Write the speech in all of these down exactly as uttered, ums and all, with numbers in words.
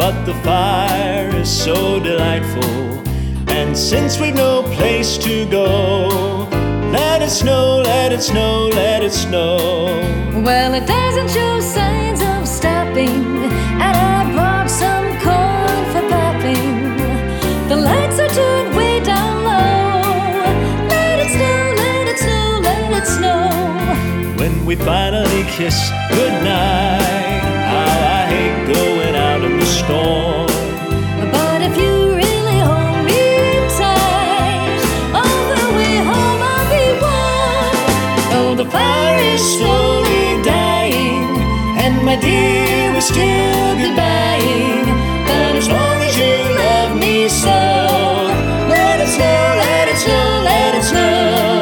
but the fire is so delightful. And since we've no place to go, let it snow, let it snow, let it snow. Well, it doesn't show signs of stopping, and I brought some corn for popping. The lights are turned way down low. Let it snow, let it snow, let it snow. When we finally kiss goodnight, how I hate going out in the storm. But if you really hold me tight, all the way home I'll be warm. Oh, the fire is slowly dying, and my dear, we're still goodbying. But as long as you love me so, let it snow, let it snow, let it snow.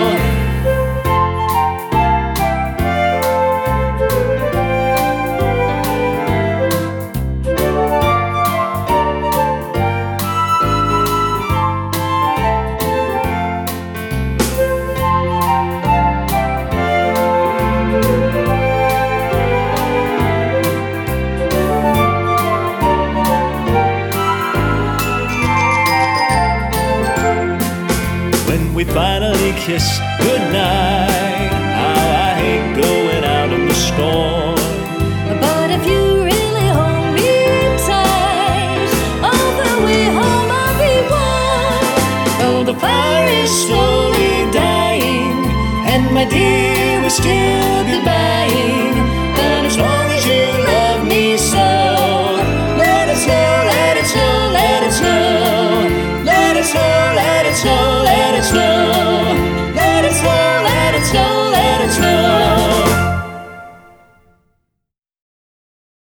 When we finally kiss goodnight, how I hate going out in the storm. But if you really hold me tight, all the way home I'll be warm. Oh, the fire is slowly dying, and my dear, we're still goodbying. But as long as